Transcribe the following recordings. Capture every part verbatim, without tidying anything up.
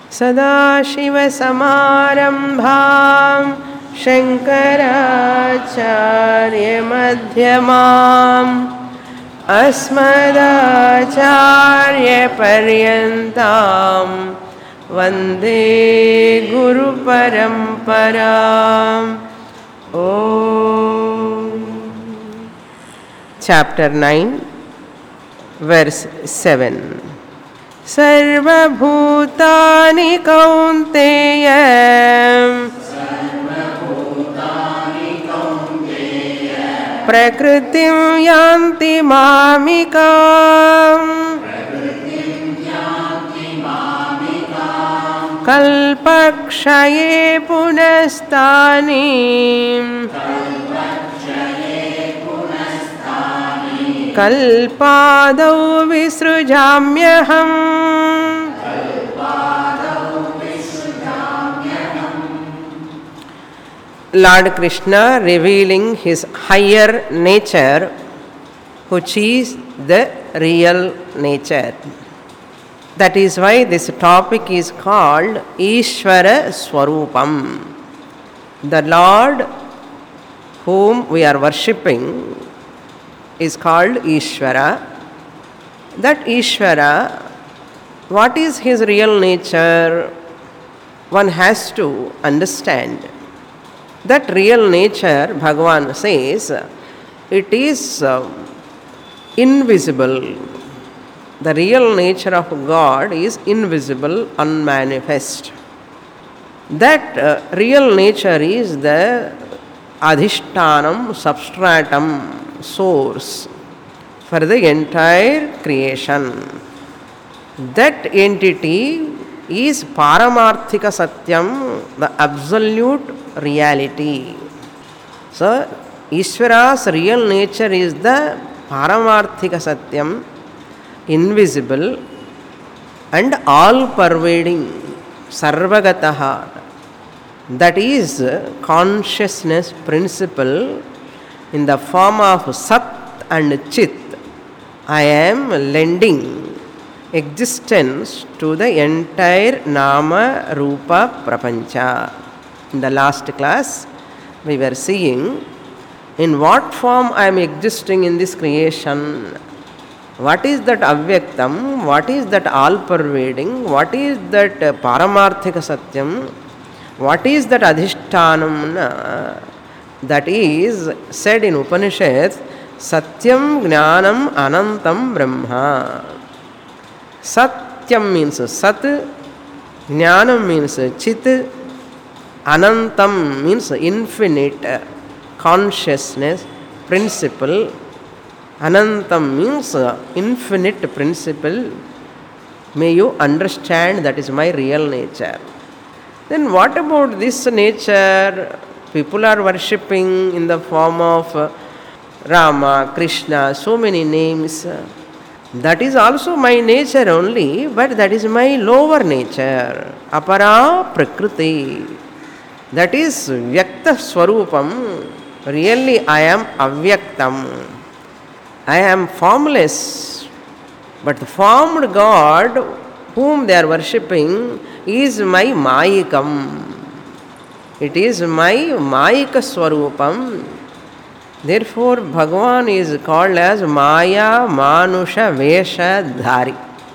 सदाशिवसमारम्भां शङ्कराचार्यमध्यमाम् अस्मदाचार्यपर्यन्तां वन्दे गुरुपरम्पराम्. Om. Chapter nine, verse seven. Sarvabhutani kaunteya prakritim yanti mamikam kalpakshaye punastani kalpadau visrujamyaham. Lord Krishna revealing his higher nature, which is the real nature. That is why this topic is called Ishvara Swarupam. The Lord whom we are worshipping is called Ishvara. That Ishvara, what is his real nature? One has to understand. That real nature, Bhagavan says, it is uh, invisible. The real nature of God is invisible, unmanifest. That uh, real nature is the adhishtanam, substratum, source for the entire creation. That entity is Paramarthika Satyam, the absolute reality. So, Ishvara's real nature is the Paramarthika Satyam, invisible and all-pervading, Sarvagataha. That is consciousness principle in the form of Sat and Chit. I am lending existence to the entire Nama Rupa Prapancha. In the last class, we were seeing in what form I am existing in this creation. What is that Avyaktam? What is that all-pervading? What is that uh, Paramarthika Satyam? What is that Adhishtanam? That is said in Upanishad, Satyam Jnanam Anantam Brahma. Satyam means Sat, Jnanam means Chit, Anantam means infinite consciousness, principle. Anantam means infinite principle. May you understand that is my real nature. Then what about this nature? People are worshipping in the form of Rama, Krishna, so many names. That is also my nature only, but that is my lower nature. Apara Prakriti. That is Vyakta Swarupam. Really I am Avyaktam. I am formless. But the formed God whom they are worshipping is my Mayikam. It is my Mayika Swarupam. Therefore, Bhagavan is called as Maya Manusha Vesha Dhari.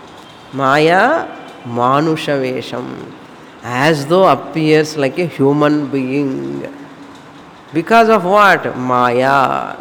Maya Manusha Vesham. As though appears like a human being. Because of what? Maya.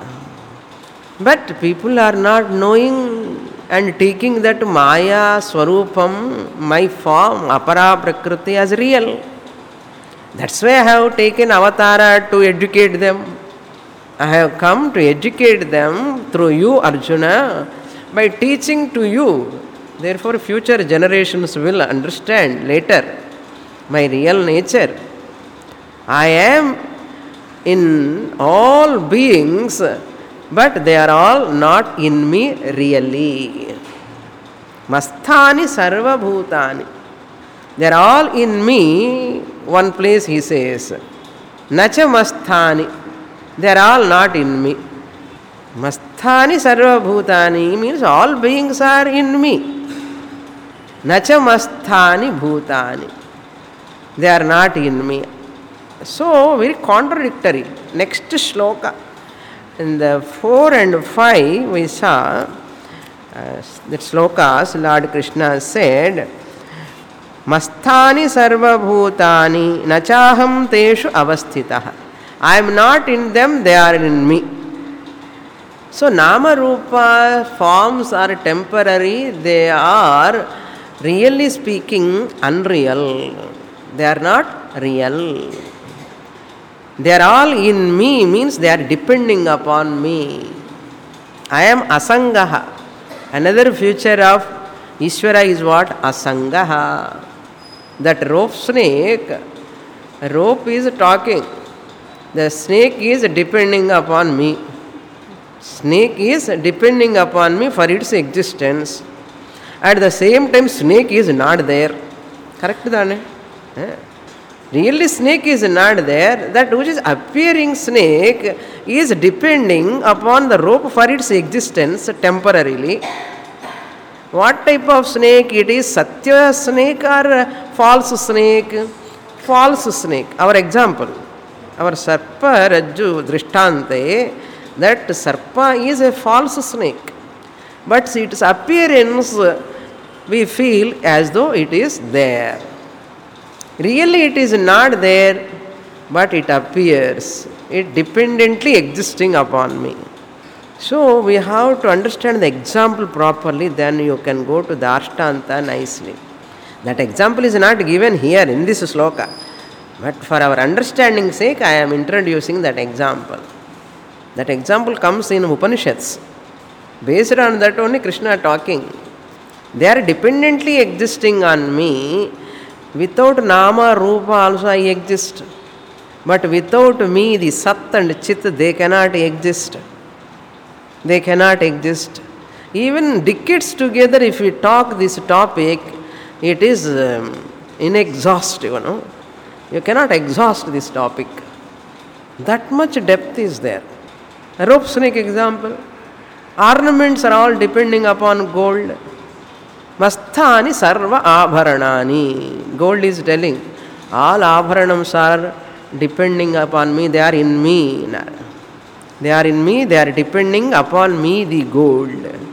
But people are not knowing and taking that Maya Swarupam, my form, Apara Prakriti as real. That's why I have taken avatara to educate them. I have come to educate them through you, Arjuna, by teaching to you. Therefore, future generations will understand later my real nature. I am in all beings, but they are all not in me really. Masthani sarva bhutani. They are all in me. One place he says, Nacha masthani. They are all not in me. Masthani sarva bhutani means all beings are in me. Nacha masthani bhutani. They are not in me. So, very contradictory. Next shloka. In the four and five, we saw uh, that shlokas, Lord Krishna said, Masthani sarva bhutani nachaham teshu avasthitah. I am not in them, they are in me. So, Nama Rupa forms are temporary, they are really speaking unreal. They are not real. They are all in me means they are depending upon me. I am Asangaha. Another feature of Ishvara is what? Asangaha. That rope snake, rope is talking. The snake is depending upon me. Snake is depending upon me for its existence. At the same time, snake is not there. Correct, Dane? Eh? Really, snake is not there. That which is appearing snake is depending upon the rope for its existence temporarily. What type of snake it is? Satya snake or false snake? False snake. Our example. Our Sarpa Rajju Drishtante, that Sarpa is a false snake. But its appearance we feel as though it is there. Really it is not there, but it appears. It dependently existing upon me. So we have to understand the example properly, then you can go to the Ashtanta nicely. That example is not given here in this sloka. But for our understanding sake, I am introducing that example. That example comes in Upanishads. Based on that only Krishna talking. They are dependently existing on me. Without Nama, Rupa also I exist. But without me, the Sat and Chit, they cannot exist. They cannot exist. Even decades together, if we talk this topic, it is um, inexhaustible. You know? You cannot exhaust this topic. That much depth is there. A rope snake example. Ornaments are all depending upon gold. Masthani sarva abharanani. Gold is telling, all abharanams are depending upon me, they are in me. They are in me, they are depending upon me, the gold.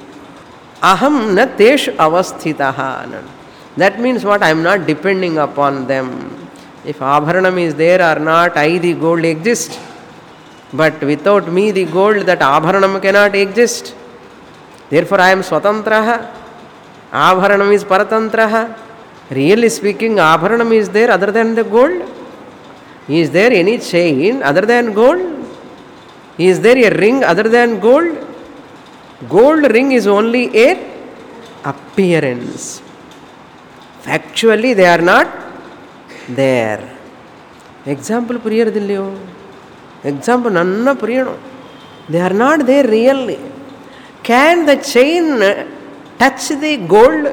Aham na teshu avasthitaha. That means what? I am not depending upon them. If abharanam is there or not, I, the gold, exist. But without me, the gold, that abharanam cannot exist. Therefore, I am swatantraha. Abharanam is paratantraha. Really speaking, abharanam is there other than the gold? Is there any chain other than gold? Is there a ring other than gold? Gold ring is only a appearance. Factually, they are not there. Example puriyadilliyo. Example nanna puriyano. They are not there really. Can the chain touch the gold?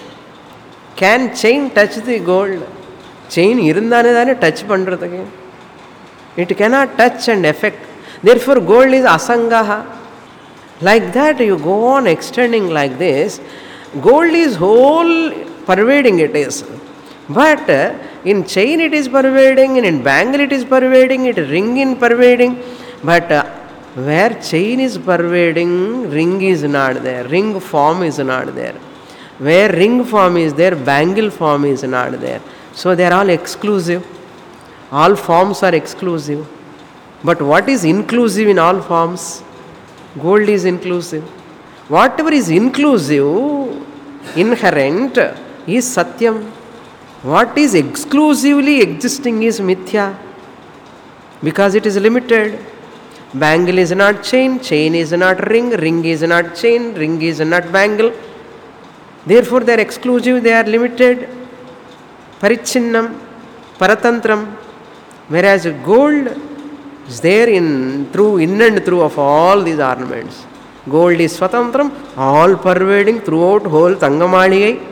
Can chain touch the gold? Chain irundane dane touch pandrathu. It cannot touch and affect. Therefore, gold is asangaha. Like that, you go on extending like this. Gold is whole pervading it is. But in chain it is pervading, and in bangle it is pervading, it ring in pervading. But uh, where chain is pervading, ring is not there. Ring form is not there. Where ring form is there, bangle form is not there. So they are all exclusive. All forms are exclusive. But what is inclusive in all forms? Gold is inclusive. Whatever is inclusive, inherent, is satyam. What is exclusively existing is mithya. Because it is limited. Bangle is not chain, chain is not ring, ring is not chain, ring is not bangle. Therefore they are exclusive, they are limited. Parichinnam, paratantram. Whereas gold is there in through in and through of all these ornaments. Gold is swatantram, all pervading throughout whole Tangamaligai.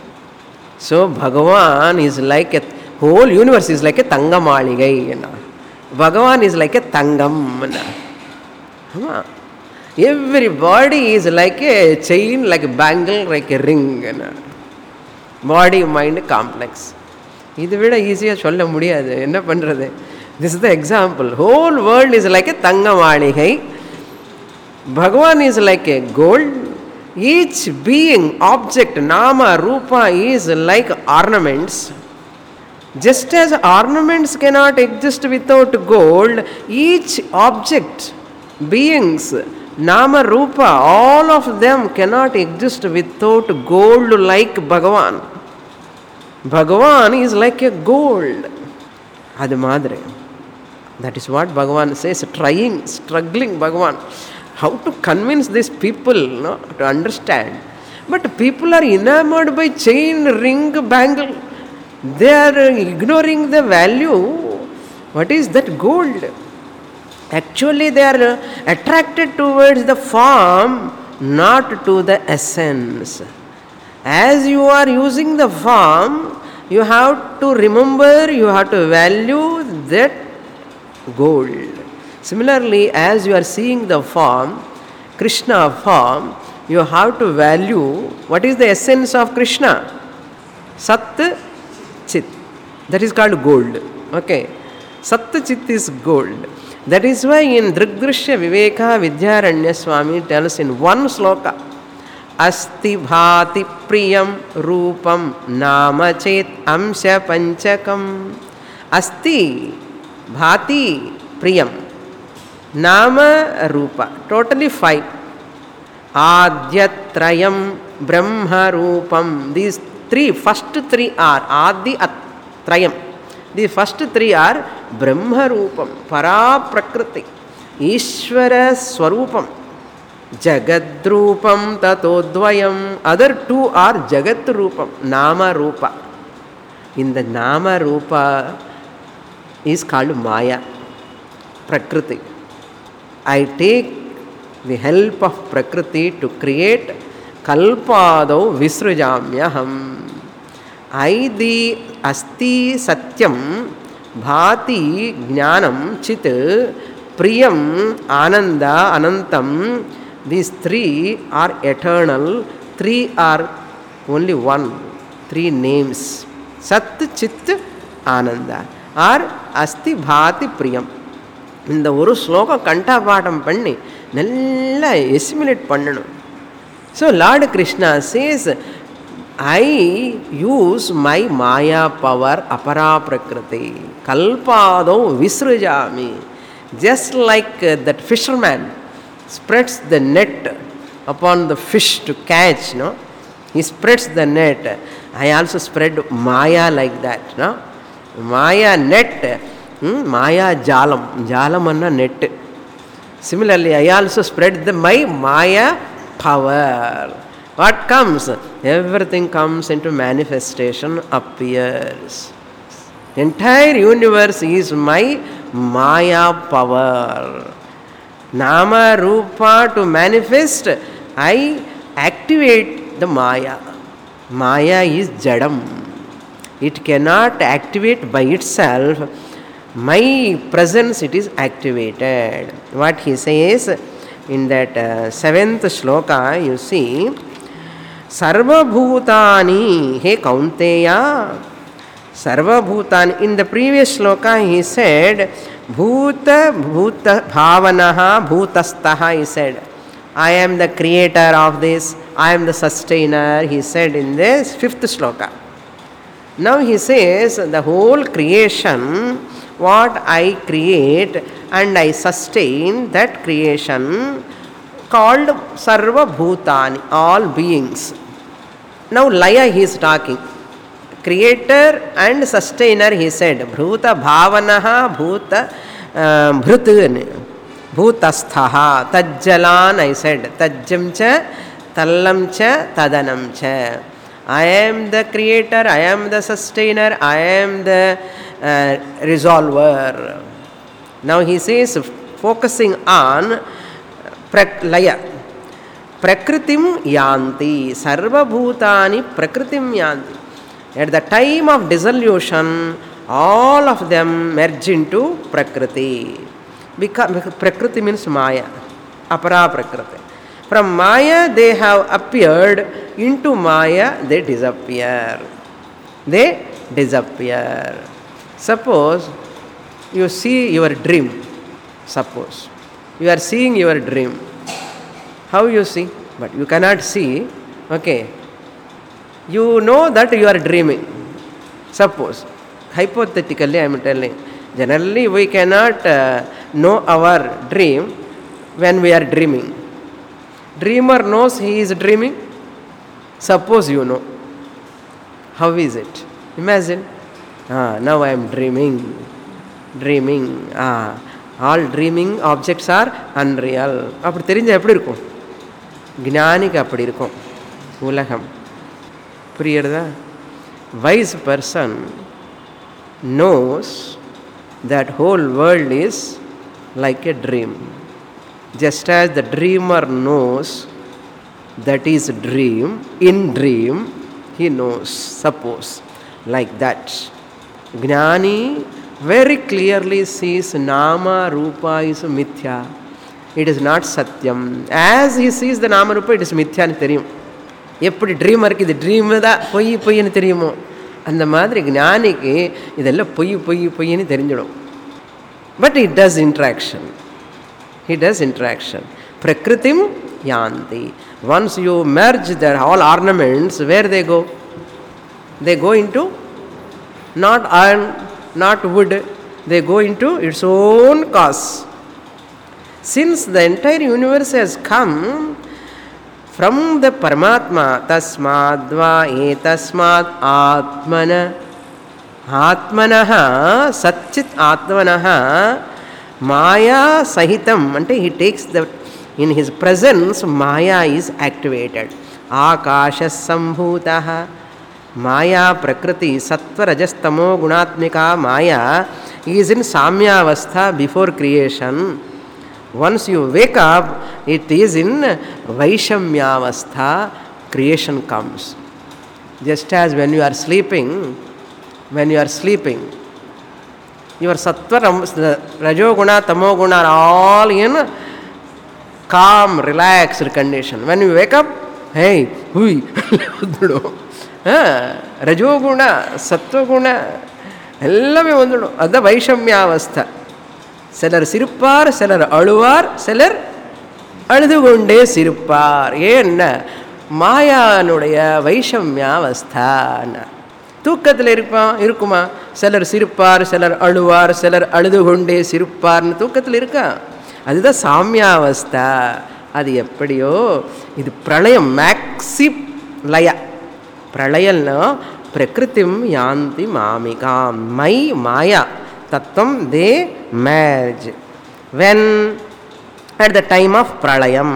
So Bhagavan is like a whole universe is like a Tangamaligai. Bhagavan is like a Tangam. Everybody is like a chain, like a bangle, like a ring. Body mind complex. இது விட ஈஸியாக சொல்ல முடியாது. என்ன பண்ணுறது? This is the example. Whole world is like a தங்க மாளிகை. Bhagavan is like a gold. Each being, object, நாம, ரூபா is like ornaments. Just as ornaments cannot exist without gold, each object, beings, nama, rupa, all of them cannot exist without gold like Bhagavan. Bhagavan is like a gold. Adu madre. That is what Bhagavan says, trying, struggling Bhagavan. How to convince these people, no, to understand. But people are enamored by chain, ring, bangle. They are ignoring the value. What is that gold? Actually, they are attracted towards the form, not to the essence. As you are using the form, you have to remember, you have to value that gold. Similarly, as you are seeing the form, Krishna form, you have to value what is the essence of Krishna. Sat Chit. That is called gold. Okay. Sat Chit is gold. That is why in Drigdrishya Viveka Vidyaranya Swami tells in one sloka, Asti Bhati Priyam Rupam Nama Chet Amsha Panchakam. Asti Bhati Priyam Nama Rupa. Totally five. Adyatrayam Brahma Rupam. These three, first three are Adi Atrayam. The first three are Brahma Rupam, Para Prakriti, Ishvara Swarupam, Jagad Rupam Tatodvayam. Other two are Jagat Rupam, Nama Rupa. In the Nama Rupa is called Maya, Prakriti. I take the help of Prakriti to create Kalpadau Visrujamyaham. I the Asti Satyam Bhati Jnanam Chit Priyam Ananda Anantam. These three are eternal. Three are only one. Three names. Sat Chit Ananda or Asti Bhati Priyam. இந்த ஒரு ஸ்லோகம் கண்டாபாடம் பண்ணி நல்லா எசிமுலேட் பண்ணணும். So Lord Krishna says, I use my Maya power, Apara Prakriti, Kalpado Visrujami. Just like uh, that fisherman spreads the net upon the fish to catch, no? He spreads the net. I also spread Maya like that, no? Maya net, hmm? Maya Jalam, Jalam anna net. Similarly, I also spread the my Maya power. What comes? Everything comes into manifestation, appears. Entire universe is my Maya power. Nama Rupa to manifest, I activate the Maya. Maya is Jadam. It cannot activate by itself. My presence, it is activated. What he says in that uh, seventh shloka, you see, Sarva Bhutani, he Kaunteya, Sarva Bhutani. In the previous shloka, he said, Bhuta Bhuta Bhavanaha Bhutastaha, he said, I am the creator of this, I am the sustainer, he said in this fifth shloka. Now he says, the whole creation, what I create and I sustain, that creation called Sarva Bhutani, all beings. Now Laya he is talking. Creator and sustainer, he said, Bhuta Bhavanaha Bhuta Bhrutun Bhutasthaha Tajjalan, I said, Tajjam cha Tallam cha Tadanam cha. I am the creator, I am the sustainer, I am the uh, resolver. Now he says, focusing on prak- Laya. Prakritim yanti, sarva bhutani prakritim yanti. At the time of dissolution, all of them merge into Prakriti. Because Prakriti means Maya, Apara Prakriti. From Maya they have appeared, into Maya they disappear. They disappear. Suppose you see your dream. Suppose you are seeing your dream. How you see? But you cannot see. Okay. You know that you are dreaming. Suppose. Hypothetically, I am telling. Generally, we cannot uh, know our dream when we are dreaming. Dreamer knows he is dreaming. Suppose you know. How is it? Imagine. Ah, now I am dreaming. Dreaming. Ah, all dreaming objects are unreal. அப்படி தெரிஞ்சா எப்படி இருக்கும்? ஞானிக்கு அப்படி இருக்கும் உலகம். புரியுறதா? Wise person knows that whole world is like a dream. Just as the dreamer knows that is dream, in dream he knows, suppose, like that. Gnani very clearly sees Nama Rupa is Mithya. It is not Satyam. As he sees the Nama Rupa, it is Mithya nu theriyum. எப்படி ட்ரீமருக்கு இது dream தான் பொய் பொய்ன்னு தெரியுமோ அந்த மாதிரி ஞானிக்கு இதெல்லாம் பொய் பொய் பொய்ன்னு தெரிஞ்சிடும். But it does interaction. He does interaction. Prakritim yanti. Once you merge their all ornaments, where they go? They go into not iron, not wood. They go into its own cause. Since the entire universe has come from the Paramatma, tasmadva etasmad atmana atmanaha satchit atmanaha Maya sahitam, ante he takes the, in his presence, Maya is activated. Akasha sambhutaha. Maya prakriti, sattva rajas tamo gunatmika Maya is in samyavastha before creation. Once you wake up, it is in vaishamyavastha, creation comes. Just as when you are sleeping, when you are sleeping, your sattva, rajoguna, tamoguna are all in calm, relaxed condition. When you wake up, hey, hui, rajoguna, sattva-guna, ellame vandu. Adha vaishamyavastha. Selar sirupar, selar aluvar, selar aludugunde sirupar. Yenna Maya-nuடைய vaishamyavastha. தூக்கத்தில் இருப்பா இருக்குமா? சிலர் சிரிப்பார், சிலர் அழுவார், சிலர் அழுது கொண்டே சிரிப்பார்னு தூக்கத்தில் இருக்கா? அதுதான் சாமியாவஸ்தா. அது எப்படியோ இது பிரளயம், மேக்ஸி லய. பிரளயம்னா பிரகிருதிம் யாந்தி மாமிகாம். மை மாயா தத்துவம் they merge when at the time of பிரளயம்.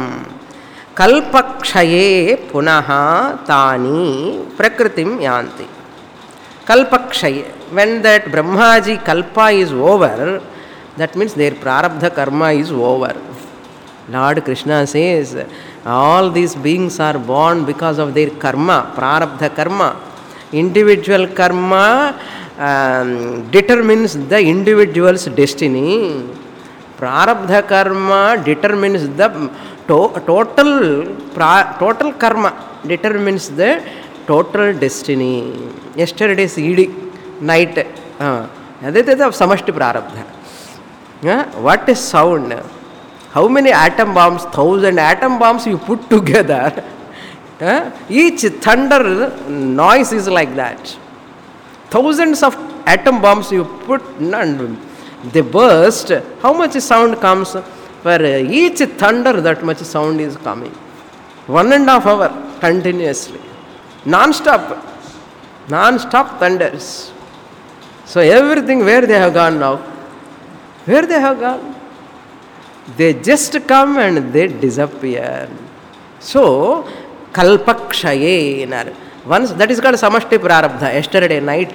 கல்பக்ஷயே புனः தானி பிரகிருதிம் யாந்தி. Kalpakshay, when that Brahmaji Kalpa is over, that means their Prarabdha Karma is over. Lord Krishna says, all these beings are born because of their Karma, Prarabdha Karma. Individual Karma um, determines the individual's destiny. Prarabdha Karma determines the to- total, pra- total Karma, determines the total destiny. Yesterday's E D, night. That is samashti prarabdha. What is sound? How many atom bombs, thousand atom bombs you put together? Each thunder noise is like that. Thousands of atom bombs you put and they burst. How much sound comes? For each thunder, that much sound is coming. One and a half hour continuously. Non-stop. Non-stop thunders. So everything, where they have gone now? Where they have gone? They just come and they disappear. So, kalpakshaye. Once, that is called samashti prarabdha. Yesterday night,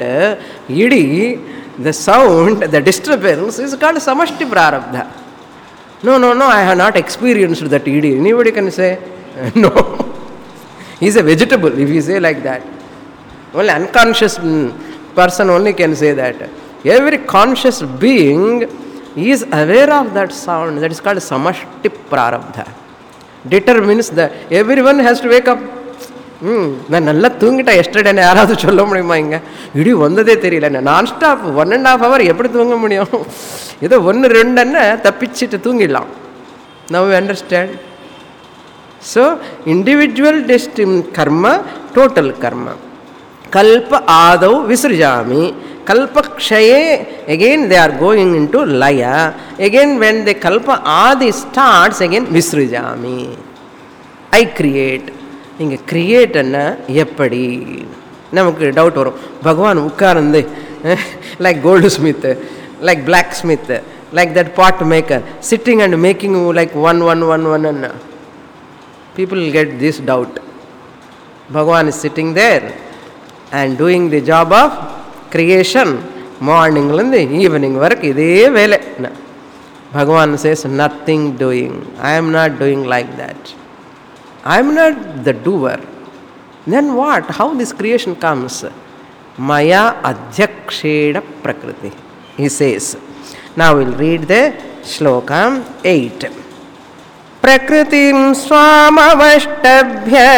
idi, the sound, the disturbance is called samashti prarabdha. No, no, no, I have not experienced that idi. Anybody can say? No. He is a vegetable, if you say like that. Only unconscious person only can say that. Every conscious being is aware of that sound. That is called samashti prarabdha. Determines that everyone has to wake up. ம் நான் நல்லா தூங்கிட்டேன் எஸ்டர்டேன்னு யாராவது சொல்ல முடியுமா? இங்கே இடி வந்ததே தெரியல. நான் stop one and half hour எப்படி தூங்க முடியும்? ஏதோ ஒன்று ரெண்டுன்னு தப்பிச்சுட்டு தூங்கிடலாம். Now you understand. So individual destiny karma, total கர்ம. கல்ப ஆதௌ விசிருஜாமி, kalpakshaye, again they are going into laya. Again when the kalpa adi starts, again visrujami, I create. இங்கே கிரியேட்னா எப்படி நமக்கு டவுட் வரும். பகவான் உட்கார்ந்து like goldsmith, like blacksmith, like that pot maker sitting and making like one one one one and people get this doubt. Bhagavan is sitting there and doing the job of creation. மார்னிங்லேருந்து evening வரைக்கும் இதே வேலை. Bhagavan says nothing doing. I am not doing like that. I am not the doer. Then what? How this creation comes? Maya adhyaksheda prakriti, he says. Now we'll read the shloka eight. Prakritim swamavashtabhya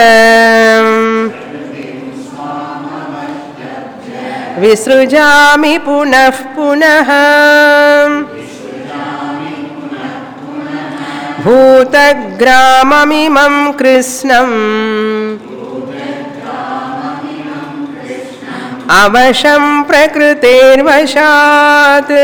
visrujami punah punah भूतग्राममिमं कृष्णम् अवशं प्रकृतेर्वशात्.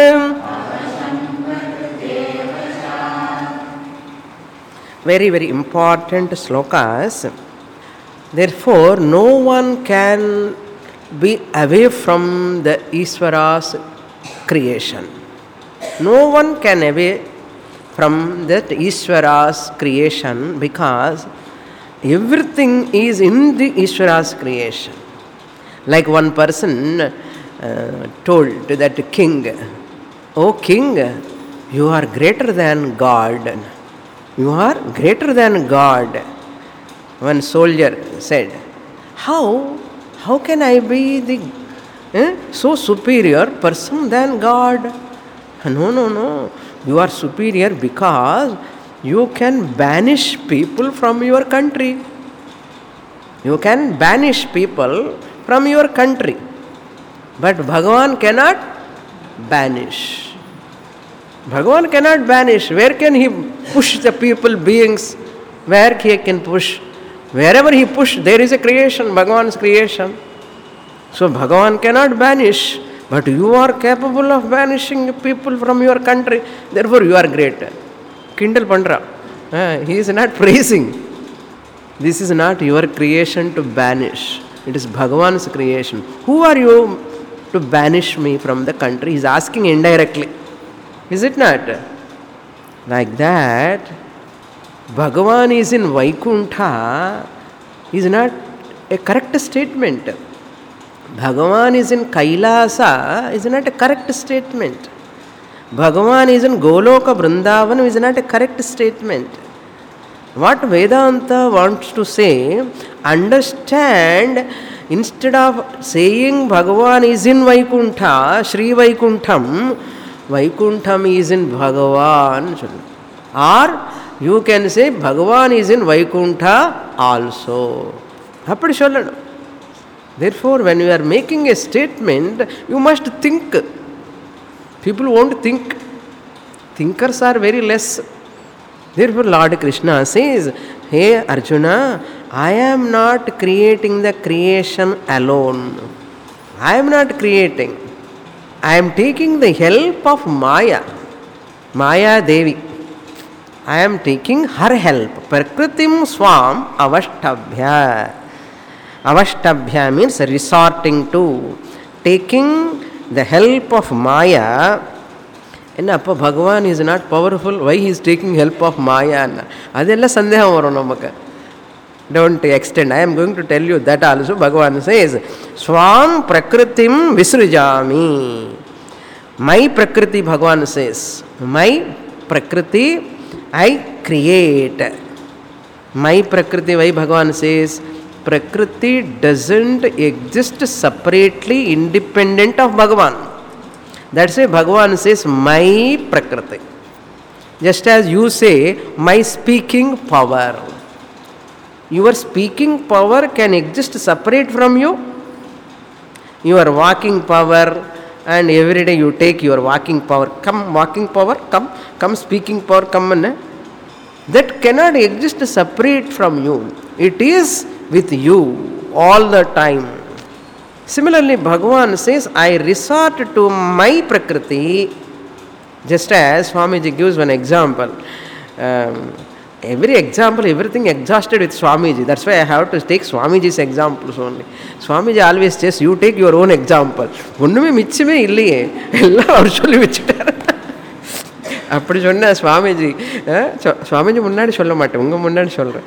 Very very important slokas. Therefore no one can be away from the Ishvara's creation. No one can away from that Ishvara's creation, because everything is in the Ishvara's creation. Like one person uh, told to that king, "Oh king, you are greater than God. You are greater than God." One soldier said, How? How can I be the eh, so superior person than God? No, no, no. You are superior because you can banish people from your country. You can banish people from your country. But Bhagavan cannot banish. Bhagavan cannot banish. Where can he push the people, beings? Where he can push? Wherever he push, there is a creation, Bhagavan's creation. So Bhagavan cannot banish. But you are capable of banishing people from your country. Therefore you are great. Kindle Pandra. Uh, he is not praising. This is not your creation to banish. It is Bhagavan's creation. Who are you to banish me from the country? He is asking indirectly. Is it not? Like that, Bhagavan is in Vaikuntha is not a correct statement. Bhagavan is in Kailasa is not a correct statement. Bhagavan is in Goloka Vrindavan is not a correct statement. What Vedanta wants to say, understand, instead of saying Bhagavan is in Vaikuntha, Sri Vaikuntham, Vaikuntham is in Bhagavan. Or you can say Bhagavan is in Vaikuntha also. Appadi sollanu. Therefore, when you are making a statement, you must think. People won't think. Thinkers are very less. Therefore, Lord Krishna says, Hey Arjuna, I am not creating the creation alone. I am not creating. I am taking the help of Maya. Maya Devi. I am taking her help. Prakritim swam avashtabhya. Avashtabhya means resorting to, taking the help of Maya. And appa Bhagavan is not powerful. Why he is taking help of Maya? Adella sandeham varum namakku. Don't extend. I am going to tell you that also. Bhagavan says, Swam prakritim visrujami. My prakriti, Bhagavan says. My prakriti I create. My prakriti, why Bhagavan says? Prakriti doesn't exist separately, independent of Bhagavan. That's why Bhagavan says, my Prakriti. Just as you say, my speaking power. Your speaking power can exist separate from you. Your walking power, and every day you take your walking power. Come, walking power, come, come, speaking power, come. And that cannot exist separate from you. It is with you all the time. Similarly, Bhagavan says, I resort to my Prakriti, just as Swamiji gives one example. Um, every example, everything exhausted with Swamiji. That's why I have to take Swamiji's examples only. Swamiji always says, you take your own example. ஒன்றுமே மிச்சமே இல்லையே, எல்லாம் அவர் சொல்லி வச்சுட்டார். அப்படி சொன்ன சுவாமிஜி, சுவாமிஜி முன்னாடி சொல்ல மாட்டேன், உங்கள் முன்னாடி சொல்கிறேன்.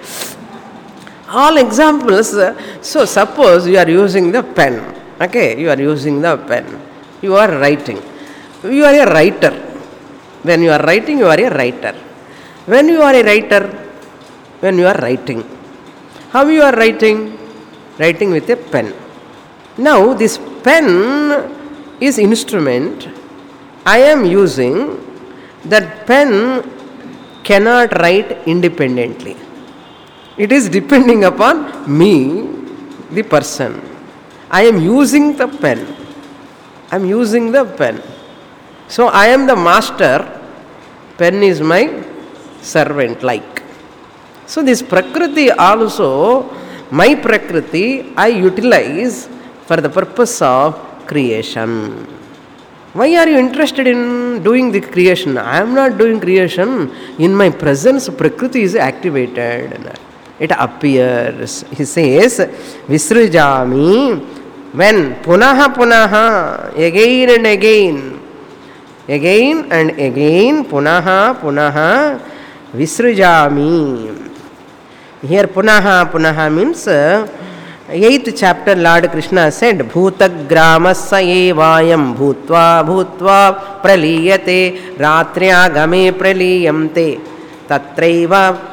All examples. So suppose you are using the pen. Okay, you are using the pen. You are writing. You are a writer. When you are writing, you are a writer. When you are a writer, when you are writing, how you are writing? Writing with a pen. Now this pen is instrument. I am using that pen cannot write independently. It is depending upon me, the person. I am using the pen. I am using the pen. So I am the master. Pen is my servant like. So this Prakriti also, my Prakriti, I utilize for the purpose of creation. Why are you interested in doing the creation? I am not doing creation. In my presence, Prakriti is activated. It appears. He says, Visrujami, when punaha punaha, again and again, again and again, punaha punaha, Visrujami. Here punaha punaha means, uh, eighth chapter Lord Krishna said, Bhutagrama evayam bhutva bhutva praliyate ratrya game praliyamte tatraiva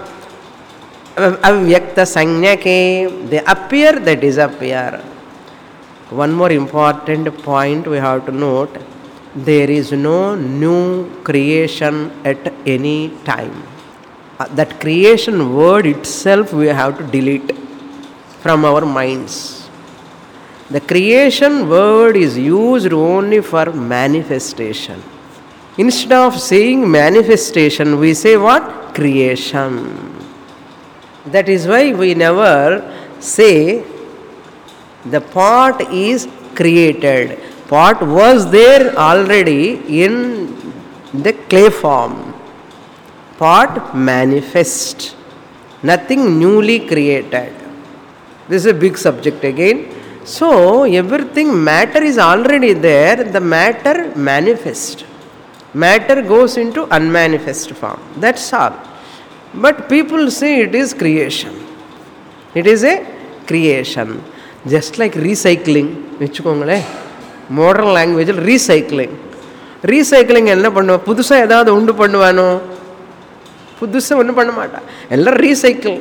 avyakta sanyake. They appear, they disappear. One more important point we have to note, there is no new creation at any time. That creation word itself we have to delete from our minds. The creation word is used only for manifestation. Instead of saying manifestation, we say what? Creation. That is why we never say the pot is created. Pot was there already in the clay form. Pot manifest. Nothing newly created. This is a big subject again. So, everything, matter is already there. The matter manifests. Matter goes into unmanifest form. That's all. But people say it is creation. It is a creation. Just like recycling. Modern language, recycling. Recycling enna பண்ணுவா? புதுசா ஏதாவது உண்டு பண்ணுவானோ? புதுசா ஒன்றும் பண்ண மாட்டா. எல்லாம் recycle.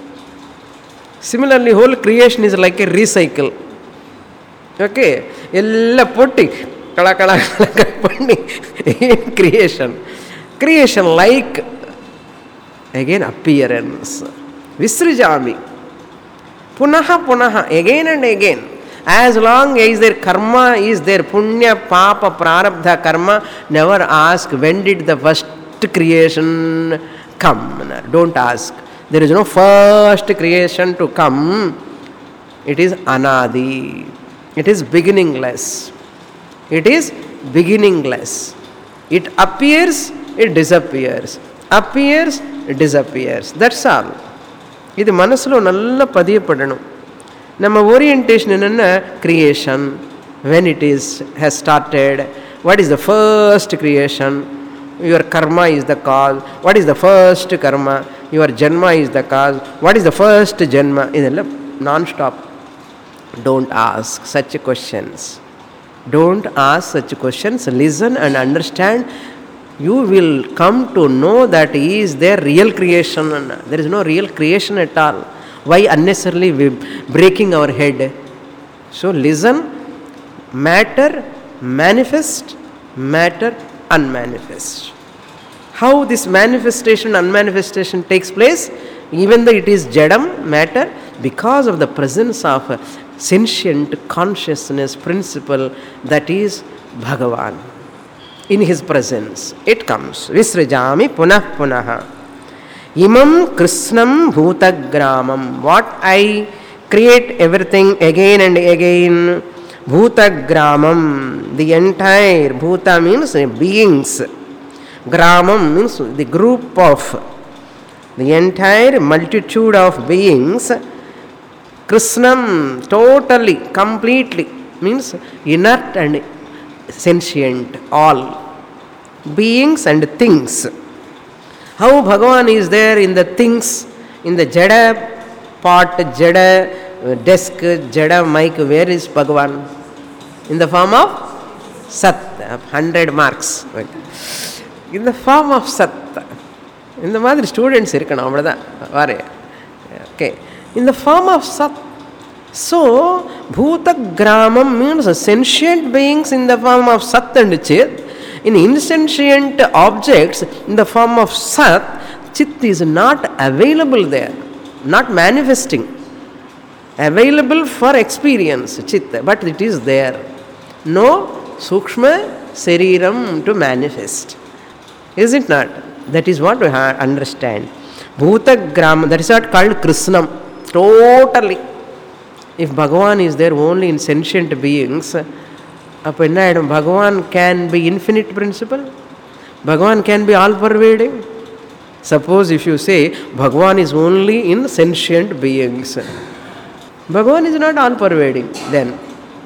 Similarly, whole creation is like a recycle. Okay? எல்லாம் போட்டு கலா கலா கலா பண்ணி creation. Creation like again appearance. Visrujami. Punaha punaha. Again and again. As long as their karma is there, punya, papa, prarabdha, karma, never ask when did the first creation come. Don't ask. There is no first creation to come. It is anadi. It is beginningless. It is beginningless. It appears, it disappears. Appears, it disappears. That's all. இது மனசுல நல்லா பதியப்படணும். நம்ம orientation என்னன்னா creation, when it is has started, what is the first creation, your karma is the cause, what is the first karma, your janma is the cause, what is the first janma, இதெல்லாம் non-stop. Don't ask such questions. Don't ask such questions. Listen and understand. You will come to know that is there real creation. There is no real creation at all. Why unnecessarily we breaking our head? So listen, matter manifest, matter unmanifest. How this manifestation, unmanifestation takes place? even though it is jadam matter, because of the presence of a sentient consciousness principle, that is Bhagavan. In his presence, it comes. Visrajami punah punaha. Imam Krishnam Bhutagramam. What I create everything again and again. Bhutagramam. The entire Bhuta means beings. Gramam means the group of, the entire multitude of beings. Krishnam, totally, completely, means inert and sentient, all. Beings and things. How Bhagavan is there in the things, in the Jada pot, Jada desk, Jada mic, where is Bhagavan? In the form of Sat, one hundred marks. In the form of Sat. In the Madri students, okay. In the form of Sat. So, Bhutagramam means sentient beings in the form of Sat and Chit. In insentient objects in the form of Sat, Chit is not available there, not manifesting. Available for experience, Chit, but it is there. No Sukshma Sariram to manifest. Is it not? That is what we have understand. Bhutagram, that is what called Krishnam. Totally. If Bhagavan is there only in sentient beings, Bhagavan can be infinite principle. Bhagavan can be all pervading. Suppose if you say Bhagavan is only in sentient beings, Bhagavan is not all pervading then.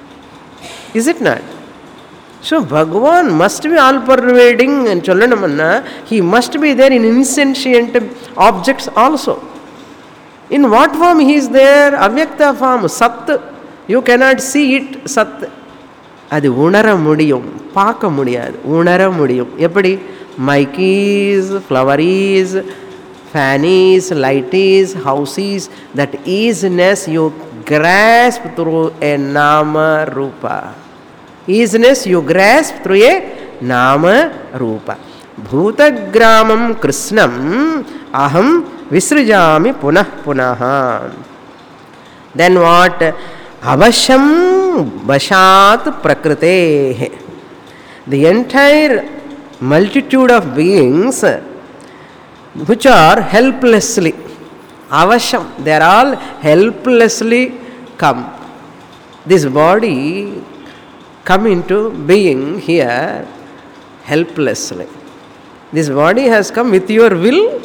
Is it not? So Bhagavan must be all pervading and Cholanamanna, he must be there in insentient objects also. In what form he is there? Avyakta form, Sat. You cannot see it, Sat. அது உணர முடியும், பார்க்க முடியாது, உணர முடியும். எப்படி? Mikes, floweries, fannies, lighties, houses, that easiness you grasp through a nama rupa. Easiness you grasp through a nama rupa. Bhutagramam Krishnam aham visrijami punah punaha. Then what? Avasham Vashat Prakrite. The entire multitude of beings which are helplessly, Avasham, they are all helplessly come. This body come into being here helplessly. This body has come with your will.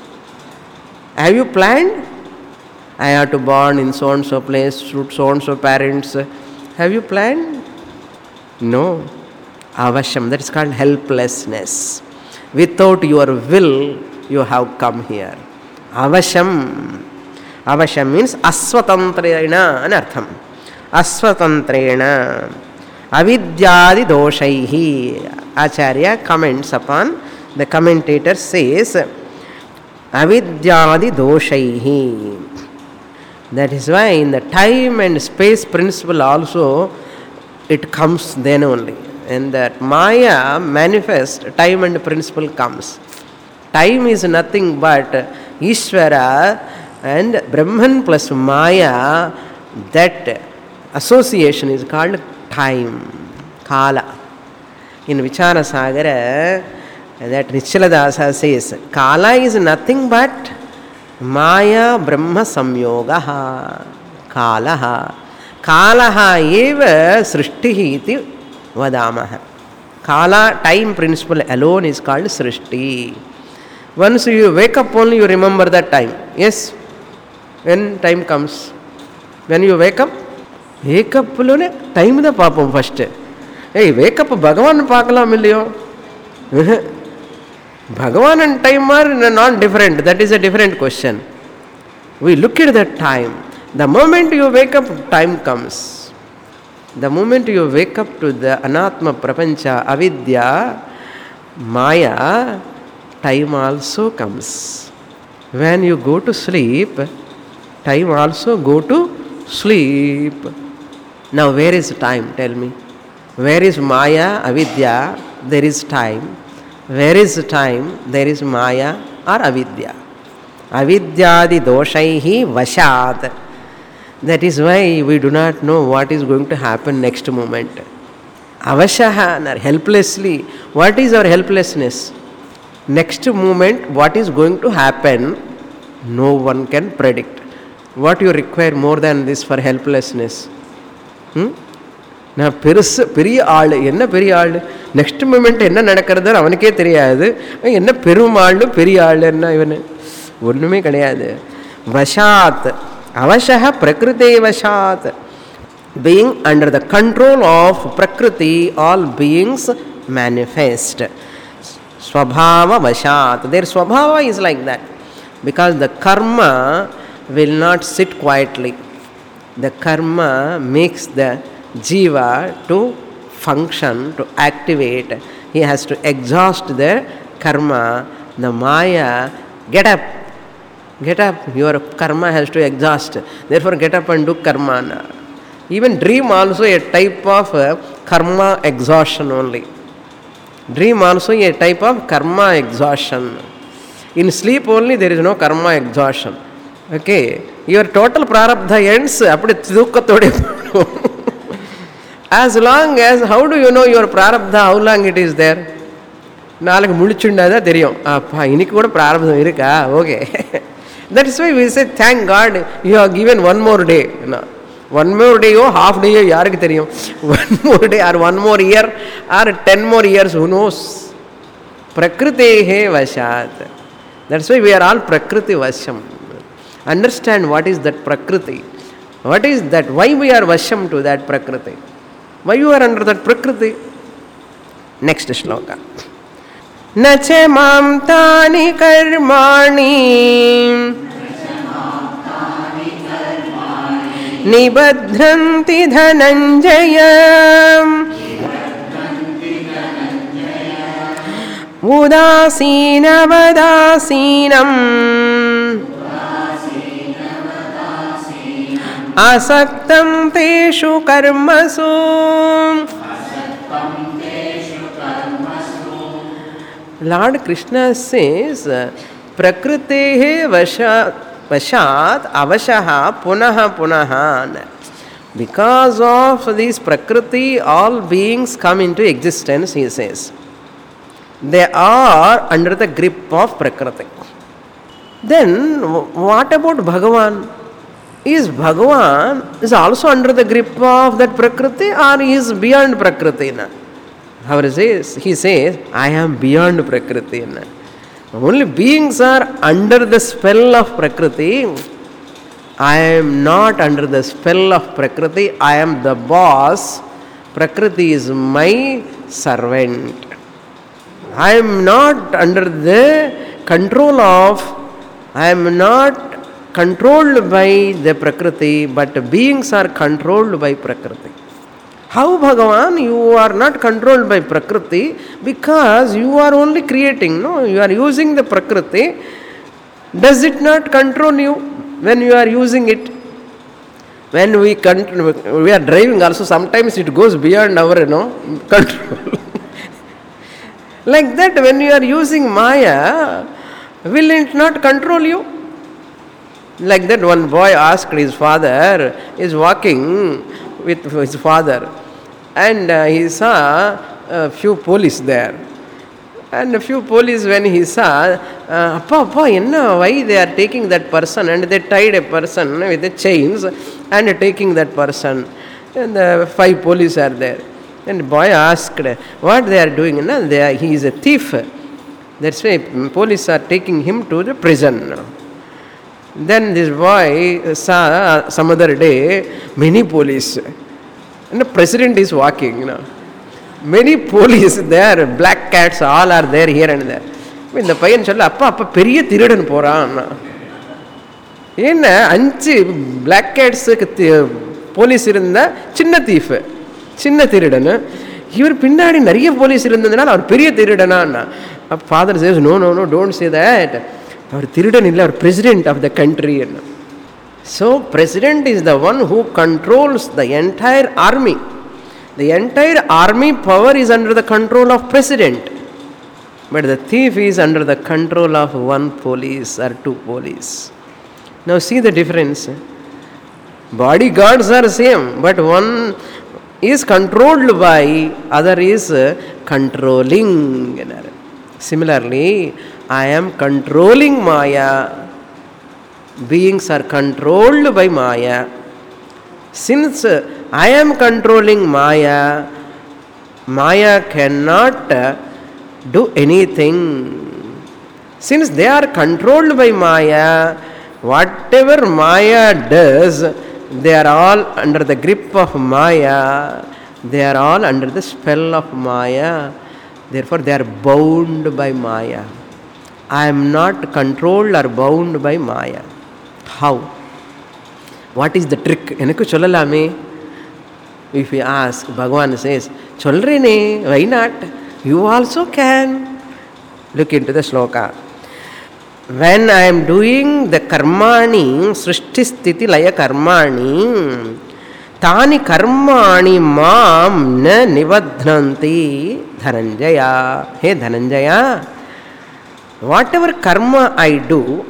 Have you planned? I have to born in so and so place, so and so parents. Have you planned? No. Avasham, that is called helplessness. Without your will, you have come here. Avasham. Avasham means asvatantrena anartham. Asvatantrena. Avidyadi doshaihi. Acharya comments upon, the commentator says, Avidyadi doshaihi. That is why in the time and space principle also, it comes then only. And that Maya manifest, time and principle comes. Time is nothing but Ishvara and Brahman plus Maya, that association is called time, Kala. In Vichara Sagara, that Nichaladasa says, Kala is nothing but Maya Brahma Samyogaha Kalaha. Kalaha eva Srishtihi iti vadamaha. Kala, time principle alone is called Srishti. Once you wake up only, you remember that time. Yes? When time comes. When you wake up, wake up time da papam first. Hey, wake up, Bhagavan paakalam illiyo? Bhagavan and time are not different. That is a different question. We look at that time. The moment you wake up, time comes. The moment you wake up to the Anatma Prapancha, Avidya, Maya, time also comes. When you go to sleep, time also go to sleep. Now where is time? Tell me. Where is Maya, Avidya? There is time. Where is time? There is Maya or Avidya. Avidyadi doshaihi vashat. That is why we do not know what is going to happen next moment. Avashaha, helplessly. What is our helplessness? Next moment, what is going to happen, no one can predict. What you require more than this for helplessness? Hmm? நான் பெருசு பெரிய ஆள், என்ன பெரிய ஆள், next moment என்ன நடக்கிறதுன்னு அவனுக்கே தெரியாது. என்ன பெரும் ஆள், பெரிய ஆள், என்ன இவனு ஒன்றுமே கிடையாது. வசாத் அவசக பிரகிருதே வசாத், being under the control of பிரகிருதி ஆல் பீயிங்ஸ் மேனிஃபெஸ்ட். ஸ்வபாவ வசாத், தேர் ஸ்வபாவா is like that. Because the karma will not sit quietly. The karma makes the jiva to function, to activate. He has to exhaust the karma. The maya, get up, get up, your karma has to exhaust. Therefore get up and do karma. Even dream also a type of karma exhaustion only. Dream also a type of karma exhaustion. In sleep only there is no karma exhaustion. Okay, your total prarabdha ends அப்படி தூக்கத்தோட. As long as, how do you know your prarabdha, how long it is there? நாளைக்கு முழிச்சுண்டா தான் தெரியும். அப்பா இன்னைக்கு கூட பிராரப்தம் இருக்கா? Okay. That is why we say thank God you have given one more day. One more day or half day யாருக்கு தெரியும்? One more day or one more year or ten more years, who knows? Prakritehe vashat. That's why we are all prakriti vasham. Understand what is that prakriti. What is that? Why we are vasham to that prakriti? Why you are under that prakriti? Next shloka. Nache mam tani karmani nibadhranti dhananjayam udasina vadasinam asaktam teshu karmasu. Lord Krishna says prakritehe vashat vashat avashaha punaha punaha. Because of this prakriti all beings come into existence, he says. They are under the grip of prakriti. Then what about Bhagavan? Is Bhagavan is also under the grip of that prakriti, or he is beyond prakriti? How is it? He says, I am beyond prakriti. Only beings are under the spell of prakriti. I am not under the spell of prakriti. I am the boss. Prakriti is my servant. I am not under the control of, I am not controlled by the prakriti, but beings are controlled by prakriti. How, Bhagavan, you are not controlled by prakriti? Because you are only creating, no? You are using the prakriti. Does it not control you when you are using it? When we con- we are driving also, sometimes it goes beyond our, you know, control. Like that, when you are using Maya, will it not control you? Like that, one boy asked his father, is walking with his father, and uh, he saw a few police there. And a few police, when he saw, uh, Appa, Appa, enna, why they are taking that person? And they tied a person with the chains and taking that person. And the five police are there. And the boy asked, what they are doing? No, they are, he is a thief. That's why police are taking him to the prison. Then this boy saw some other day many police. And the president is walking. You know. Many police there, black cats, all are there here and there. இந்த பையன் சொல்ல, அப்பா அப்பா பெரிய திருடன் போகிறான். என்ன அஞ்சு பிளாக் கேட்ஸுக்கு போலீஸ் இருந்தால் சின்ன தீஃபு, சின்ன திருடன். இவர் பின்னாடி நிறைய போலீஸ் இருந்ததுனால அவர் பெரிய திருடனா. Father says, no no no don't say that. அவர் திருடன் இல்லை, அவர் president of the country. So president is the one who controls the entire army. The entire army power is under the control of president. But the thief is under the control of one police or two police. Now see the difference. Bodyguards are same, but one is controlled by, other is controlling. Similarly, I am controlling Maya. Beings are controlled by Maya. Since I am controlling Maya, Maya cannot do anything. Since they are controlled by Maya, whatever Maya does, they are all under the grip of Maya. They are all under the spell of Maya. Therefore, they are bound by Maya. I am not controlled or bound by Maya. How? What is the trick? Enakku sollalame? If we ask, Bhagavan says, Cholrene, why not? You also can. Look into the shloka. When I am doing the karmani, srishti sthiti laya karmani, tani karmani mam na nivadhanti Dhananjaya. Hey Dhananjaya, whatever karma I do,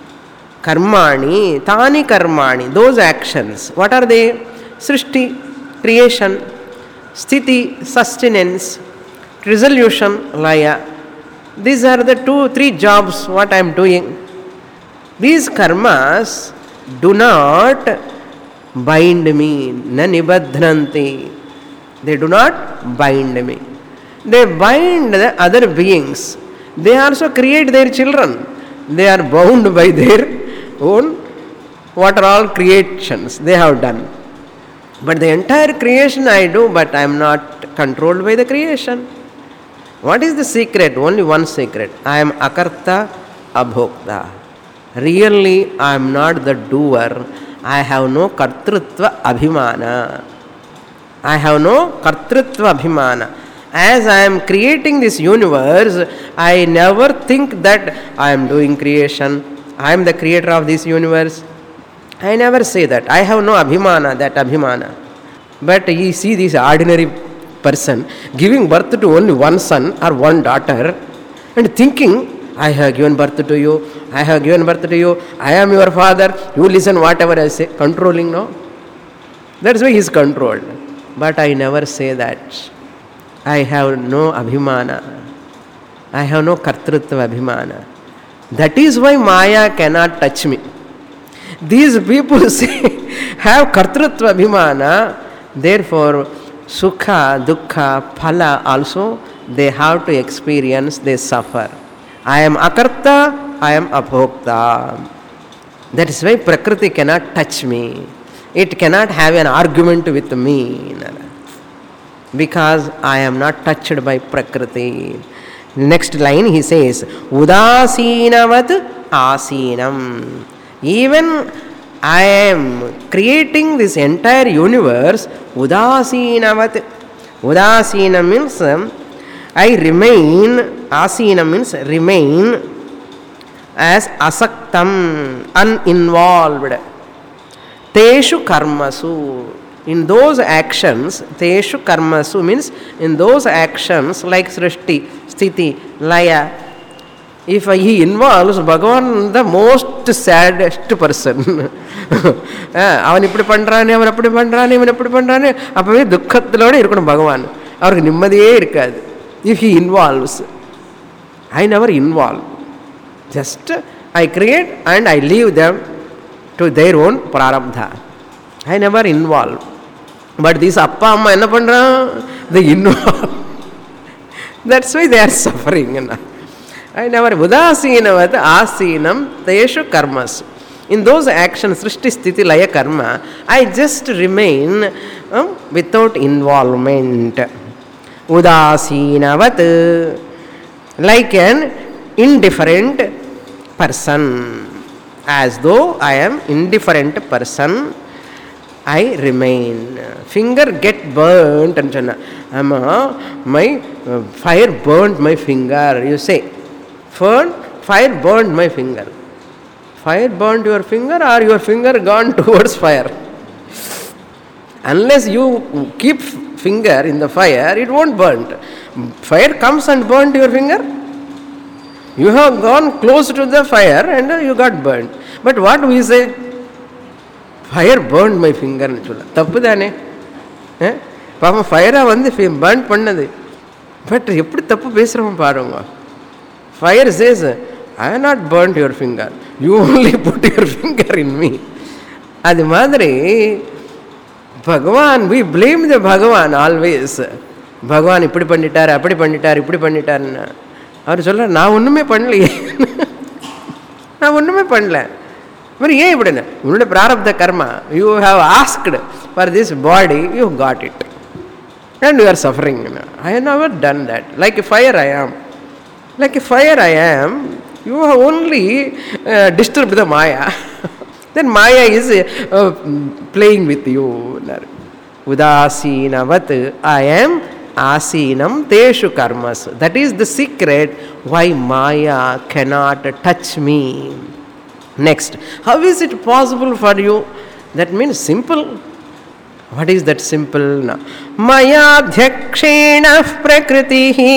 karmani, tani karmani, those actions, what are they? Srishti, creation, sthiti, sustenance, resolution, laya. These are the two, three jobs what I am doing. These karmas do not bind me, na nibadhanti. They do not bind me. They bind the other beings. They also create their children. They are bound by their own, what are all creations they have done. But the entire creation I do, but I am not controlled by the creation. What is the secret? Only one secret. I am akarta abhokta. Really, I am not the doer. I have no kartrutva abhimana. I have no kartrutva abhimana. As I am creating this universe, I never think that I am doing creation. I am the creator of this universe. I never say that. I have no abhimana, that abhimana. But you see this ordinary person giving birth to only one son or one daughter and thinking, I have given birth to you, I have given birth to you, I am your father, you listen whatever I say. Controlling, no? That's why he is controlled. But I never say that. I have no abhimana. I have no kartrutva abhimana. That is why Maya cannot touch me. These people say, have kartrutva abhimana, therefore sukha, dukkha, phala also they have to experience, they suffer. I am akarta, I am abhokta. That is why Prakriti cannot touch me. It cannot have an argument with me. Because I am not touched by Prakriti. Next line he says, Udasinavat asinam. Even I am creating this entire universe, Udasinavat. Udasina means I remain, asina means remain as asaktam, uninvolved. Teshu karmasu. In those actions, teshu karmasu means in those actions like srishti, sthiti, laya. If he involves Bhagavan, the most saddest person. அவன் இப்படி பண்றானே, அவன் அப்படி பண்றானே, இவன் எப்படி பண்றானே, அப்பவே துக்கத்திலோட இருக்கணும் பகவான். அவருக்கு நிம்மதியே இருக்காது. If he involves, I never involve. Just I create and I leave them to their own prarabdha. I never involve. But this appa amma enna pandran? They involve. That's why they are suffering. I never udasinavat asinam teshu karmas. In those actions, srishti sthiti laya karma, I just remain um, without involvement. Udasinavat, like an indifferent person. As though I am indifferent person, I remain. Finger get burnt and my uh, fire burnt my finger. You say, Fern, fire burned my finger. Fire burned your finger or your finger gone towards fire? Unless you keep finger in the fire, it won't burn. Fire comes and burnt your finger? You have gone close to the fire and you got burned. But what we say? Fire burned my finger. Tappu dane. Papa fire வந்து burn பண்ணது. But எப்படி தப்பு பேசுறோம் பாருங்க. Fire says, I have not burnt your finger. You only put your finger in me. அது மாதிரி பகவான், we blame the Bhagavan always. பகவான் இப்படி பண்ணிட்டார், அப்படி பண்ணிட்டார், இப்படி பண்ணிட்டாருன்னு. அவர் சொல்ற, நான் ஒன்றுமே பண்ணலையே, நான் ஒன்றுமே பண்ணல. మరి ఏ ఇప్పుడు உன்னுடைய பிராரப்த கர்மா, you have asked for this body, you got it and you are suffering. I have never done that. Like a fire I am. Like a fire I am. You have only uh, disturbed the Maya. Then Maya is uh, playing with you. Udasinavat I am asinam teshu karmas. That is the secret why Maya cannot touch me. Next, how is it possible for you? That means simple. What is that simple? Maya dhakshena prakritihi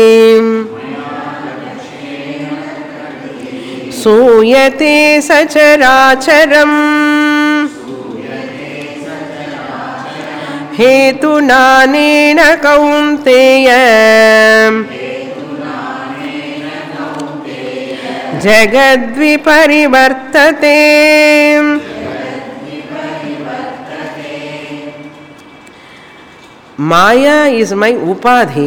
suyate sacharacharam hetu nanena kaunteya jagadviparivartate. Maya is my upadhi,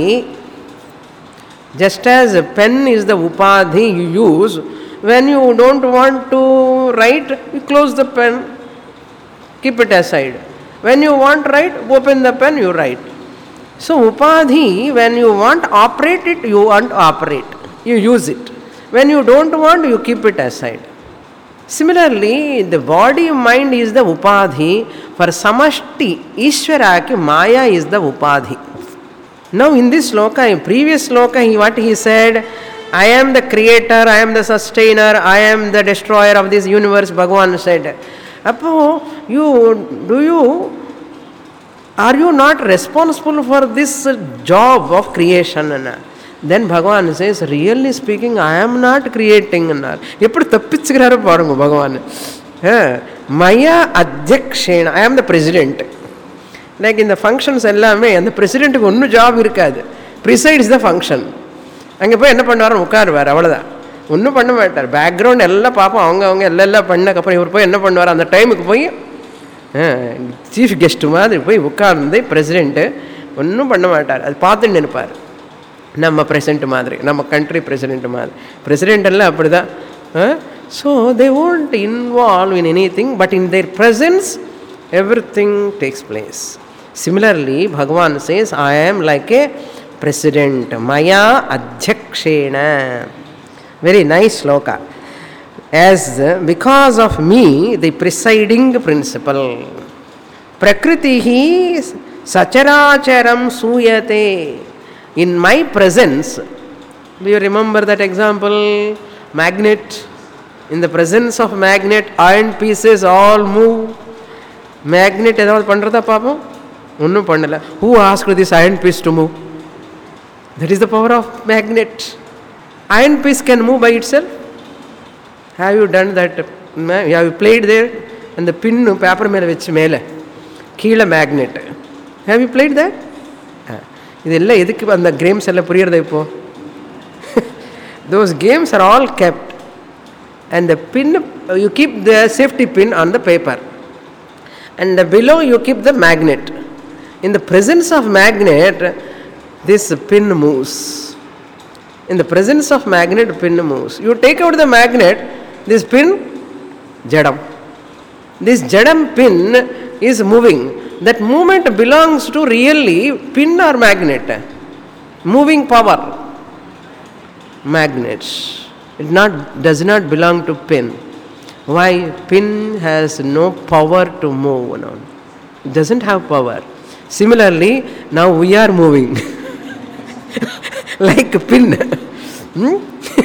just as a pen is the upadhi you use. When you don't want to write, you close the pen, keep it aside. When you want to write, open the pen, you write. So upadhi, when you want to operate it, you want to operate, you use it. When you don't want, you keep it aside. Similarly, the body mind is the upadhi. For samashti, Ishvara ki Maya is the upadhi. Now in this sloka, in previous sloka, he, what he said, I am the creator, I am the sustainer, I am the destroyer of this universe, Bhagavan said. Appo, you, do you, are you not responsible for this job of creation? Then Bhagavan says, really speaking, I am not creating. Eppudu tappichikiraru paaruங்க Bhagavan. Maya adhyakshena, I am the president. Like in the functions ellame, and the president ku onnu job irukadu, presides the function. Ange poi enna pannuvaru, ukkaruvaru, avladhaan, onnu panna maattar. Background ella paapam avanga avanga ella ella pannaka appuram ivar poi enna pannuvaru, and time ku poi chief guest maadhiri poi ukkarந்து president onnu panna maattar. Adu paathundu nirupparu. நம்ம president மாதிரி, நம்ம country president மாதிரி. President எல்லாம் அப்படி தான். So they won't involve in anything, but in their presence everything takes place. Similarly, Bhagavan says, I am like a president. Maya adhyakshena. Very nice sloka. As because of me, the presiding principle. Prakritihi sacharacharam suyate. In my presence, do you remember that example? Magnet. In the presence of magnet, iron pieces all move. Magnet edavadu pandratha paapam? Onnu pannala. Who asked this iron piece to move? That is the power of magnet. Iron piece can move by itself. Have you done that? Have you played there? And the pin paper mele vechi mele keela magnet. Have you played that? இதெல்லாம் எதுக்கு அந்த games எல்லாம் புரியுறதா இப்போ? Those games are all kept, and the pin, you keep the safety pin on the paper, and the below you keep the magnet. In the presence of magnet, this pin moves. In the presence of magnet, pin moves. You take out the magnet, this pin, jadam. This jadam pin is moving. That movement belongs to really pin or magnet. Moving power. Magnets. It not does not belong to pin. Why? Pin has no power to move. No. It doesn't have power. Similarly, now we are moving. Like a pin. Hmm?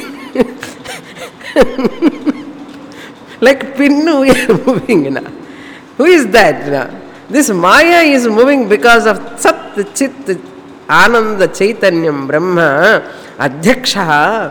Like pin we are moving. Who is that? This Maya is moving because of Sat Chit Ananda Chaitanyam Brahma Adhyaksha.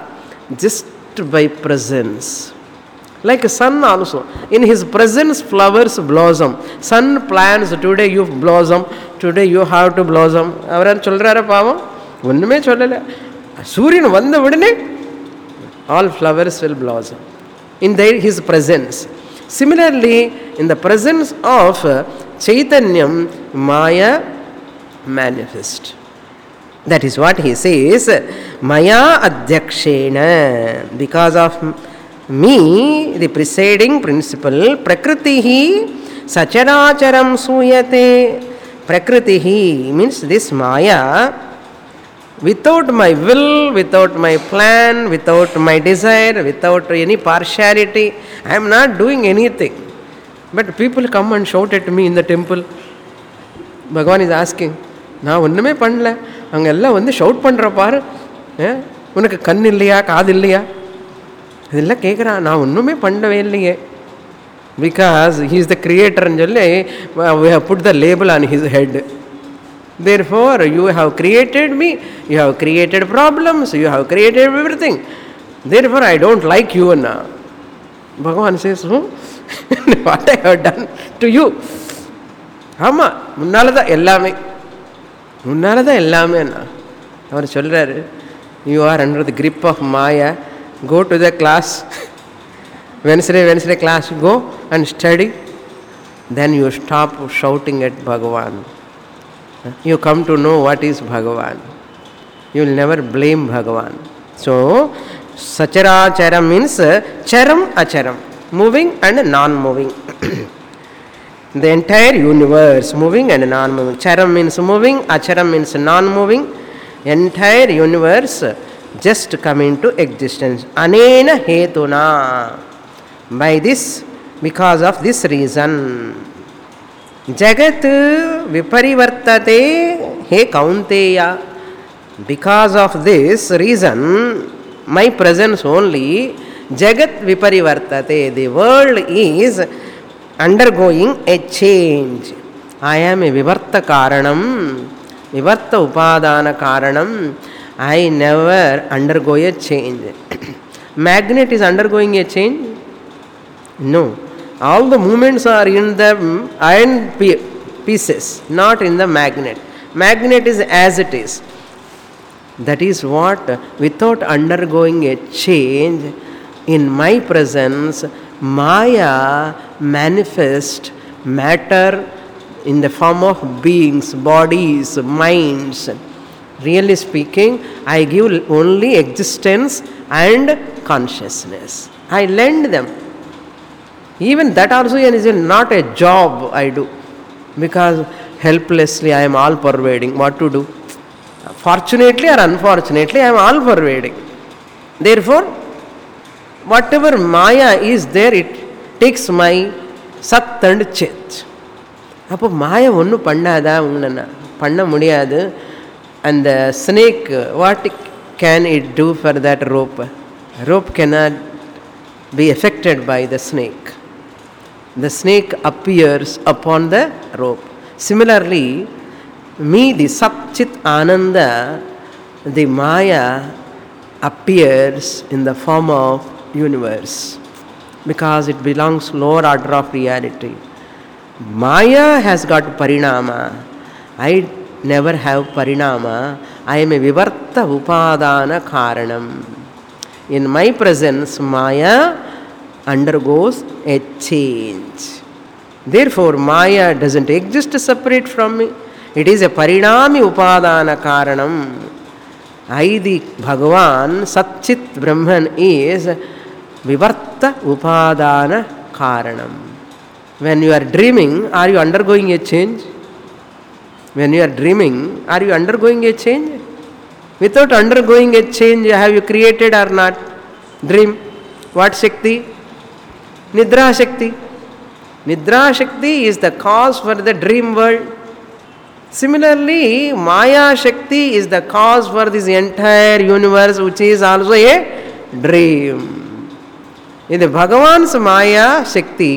just by presence. Like a sun also. In his presence, flowers blossom. Sun plans, today you blossom, today you have to blossom. அவரால் சொல்கிறார பாவம் ஒன்றுமே சொல்லலை. சூரியன் வந்த உடனே all flowers will blossom in their, his presence. Similarly, in the presence of Chaitanyam, Maya manifest. That is what he says, Maya adhyakshena, because of me, the presiding principle, Prakritihi sacharacharam suyate. Prakritihi means this Maya, without my will, without my plan, without my desire, without any partiality, I am not doing anything. But people come and shout at me in the temple. Bhagavan is asking, நான் ஒன்றுமே பண்ணல, அங்கே எல்லாம் வந்து shout பண்ணுற பாரு, உனக்கு கண் இல்லையா காது இல்லையா இதெல்லாம் கேட்குறான். நான் ஒன்றுமே பண்ணவே இல்லையே. பிகாஸ் ஹீ இஸ் த கிரியேட்டர்னு சொல்லி we have put the label on his head. Therefore, you have created me, you have created problems, you have created everything. Therefore, I don't like you now. Bhagavan says, oh, what I have done to you? ஆமாம், முன்னால் தான் எல்லாமே, முன்னால் தான் எல்லாமே. அவர் சொல்கிறாரு, you are under the grip of Maya, go to the class, Wednesday, Wednesday class, go and study. Then you stop shouting at Bhagavan. You come to know what is Bhagavan. You will never blame Bhagavan. So, Sacharacharam means charam acharam, moving and non-moving. The entire universe, moving and non-moving. Charam means moving, acharam means non-moving. Entire universe just come into existence. Anena hetuna. By this, because of this reason. Jagat viparivartate he kaunteya. Because of this reason, my presence only, Jagat viparivartate. The world is undergoing a change. I am a vivarta karanam, vivarta upadana karanam. I never undergo a change. Magnet is undergoing a change? No. All the movements are in the iron pieces, not in the magnet. Magnet is as it is. That is what, without undergoing a change, in my presence, Maya manifests matter in the form of beings, bodies, minds. Really speaking, I give only existence and consciousness. I lend them. Even that also is not a job I do, because helplessly I am all pervading. What to do? Fortunately or unfortunately, I am all pervading. Therefore, whatever Maya is there, it takes my Sat and Chit. அப்போ மாயா ஒன்றும் பண்ணாதா, உங்களை பண்ண முடியாது. And the snake, what can it do for that rope? Rope cannot be affected by the snake. The snake appears upon the rope. Similarly, me, the Sat Chit Ananda, the Maya appears in the form of universe, because it belongs to lower order of reality. Maya has got parinama. I never have parinama. I am a vivarta upadana karanam. In my presence, Maya undergoes a change. Therefore, Maya doesn't exist separate from me. It is a parinami upadana karanam. I, the Bhagavan, Satchit Brahman, is vivarta upadana karanam. When you are dreaming, are you undergoing a change? When you are dreaming, are you undergoing a change? Without undergoing a change, have you created or not? Dream. What Shakti? Nidra Shakti. Nidra Shakti is the cause for the dream world. Similarly, Maya Shakti is the cause for this entire universe, which is also a dream. In the Bhagavan's Maya Shakti,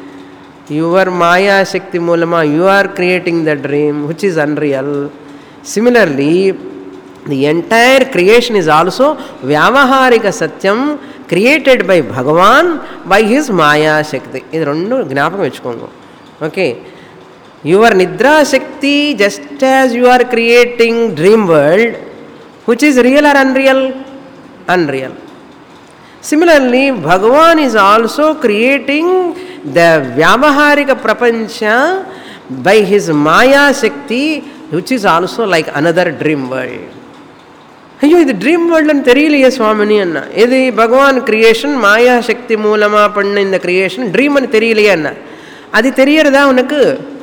your Maya Shakti Mulama, you are creating the dream, which is unreal. Similarly, The entire creation is also Vyavaharika Satyam created by Bhagavan by his Maya Shakti. This is two gnapakam vechukongo. Okay. Your Nidra Shakti, just as you are creating dream world, which is real or unreal? Unreal. Similarly, Bhagavan is also creating the Vyavaharika Prapancha by his Maya Shakti, which is also like another dream world. అయ్యో ఇది dream world అని తెలియలేయే స్వామిని అన్న. ఇది భగవాన్ creation మాయా శక్తి మూలమా పడిన இந்த creation dream అని தெரியலையே అన్న. அது தெரியறதா உனக்கு?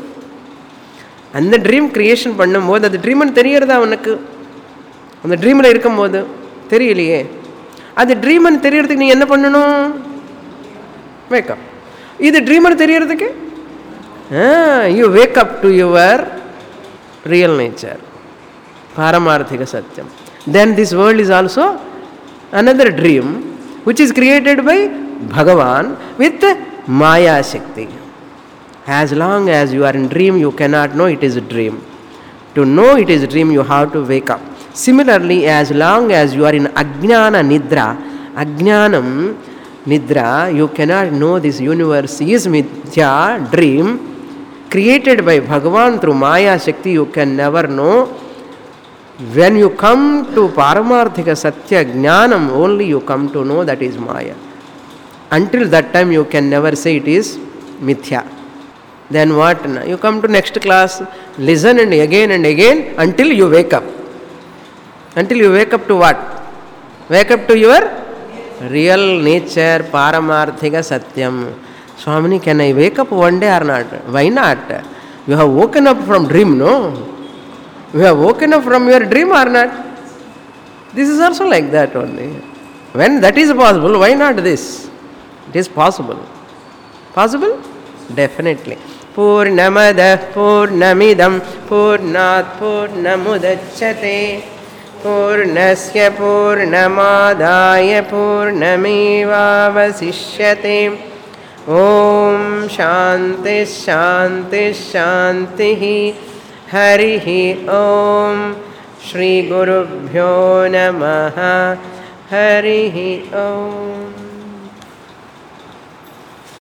அந்த ட்ரீம் கிரியேஷன் பண்ணும்போது அது ட்ரீம் అని தெரியறதா உனக்கு? அந்த ட்ரீமில் இருக்கும்போது தெரியலையே. அது ட்ரீம் అని தெரியறதுக்கு நீ என்ன பண்ணணும்? வேக்கப். இது ட்ரீம் అని தெரியறதுக்கு you wake up to your real nature, పారమార్థిక సత్యం. Then this world is also another dream which is created by Bhagavan with Maya Shakti. As long as you are in dream, you cannot know it is a dream. To know it is a dream, you have to wake up. Similarly, as long as you are in Ajnana Nidra, Ajnanam Nidra, you cannot know this universe is Mithya, dream, created by Bhagavan through Maya Shakti, you can never know. When you come to Paramarthika Satya Jnanam, only you come to know that is Maya. Until that time you can never say it is Mithya. Then what? You come to next class, listen and again and again until you wake up. Until you wake up to what? Wake up to your real nature, Paramarthika Satyam. Swamini, can I wake up one day or not? Why not? You have woken up from dream, no? You have woken up from your dream or not? This is also like that only. When that is possible, why not this? It is possible. Possible? Definitely. Purnamada Purnamidam Purnat Purnamudachyate Purnasya Purnamadaya Purnamevavasishyate. Om Shanti Shanti Shanti. Harihi Om. Shri Gurubhyo Namaha. Harihi Om.